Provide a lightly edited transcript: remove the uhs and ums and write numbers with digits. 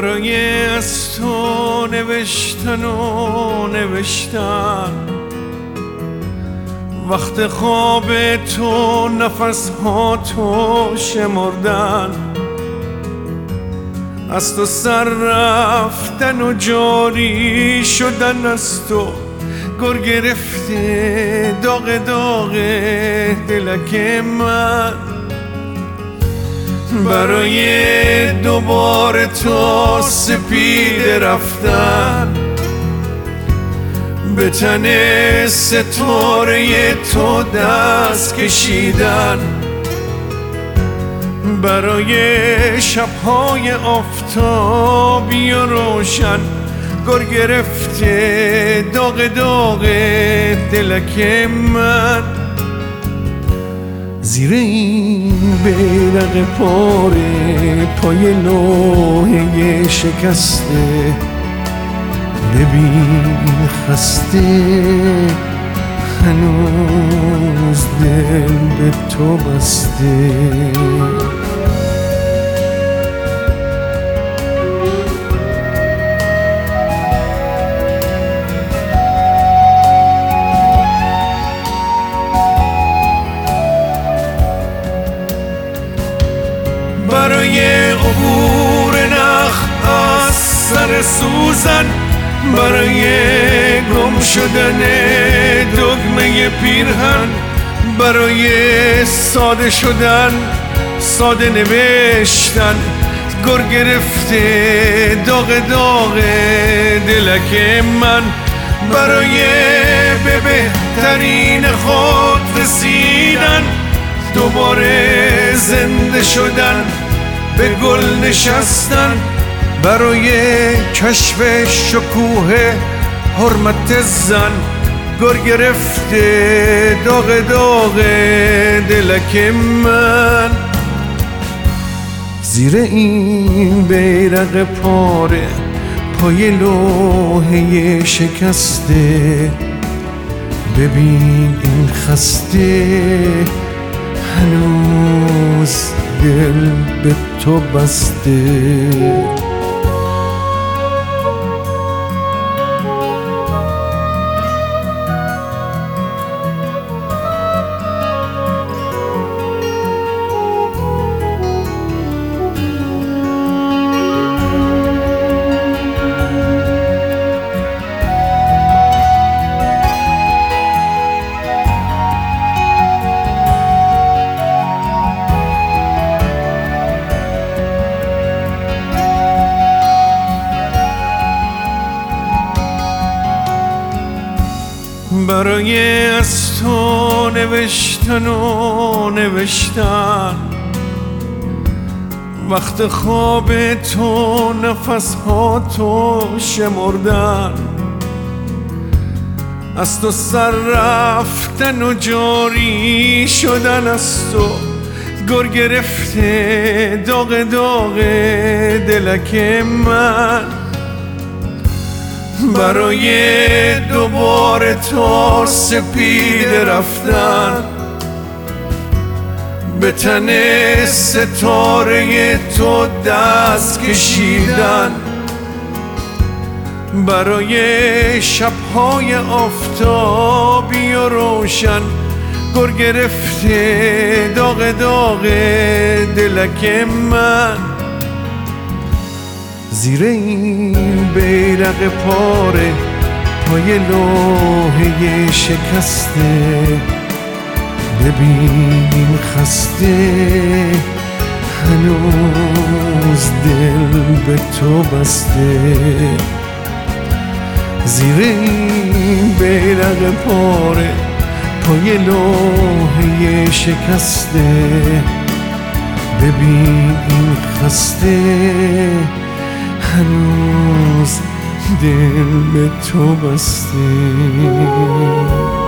برای از تو نوشتن و نوشتن، وقت خواب تو نفسها تو شمردن، از تو سر رفتن و جاری شدن، از تو گر گرفته داغ داغ دلک من. برای دوباره تو سپید رفتن، به تن ستاره تو دست کشیدن، برای شبهای آفتابی و روشن، گر گرفته داغ داغ دلک من. زیر این بیرق پاره پای لوحه شکسته، ببین خسته هنوز دل به تو بسته. برای عبور نخ از سر سوزن، برای گم شدن دگمه پیرهن، برای ساده شدن ساده نوشتن، گر گرفته داغ داغ دلک من. برای به بهترین خود رسیدن، دوباره زنده شدن، به گل نشستن، برای کشف شکوه حرمت زن، گر گرفته داغ داغ دلک من. زیر این بیرق پاره پای لوحه شکسته، ببین این خسته هنوز دل به تو بسته. برای از تو نوشتن و نوشتن، وقت خواب تو نفسها تو شمردن، از تو سر رفتن و جاری شدن، از تو گر گرفته داغ داغ دلک من. برای دوباره تو سپید رفتن، به تن ستاره تو دست کشیدن، برای شبهای آفتابی و روشن، گر گرفته داغ داغ دلک من. زیر این بیرق پاره پای لوحه شکسته، ببین این خسته هنوز دل به تو بسته. زیر این بیرق پاره پای لوحه شکسته، ببین این خسته هنوز دل به تو بسته.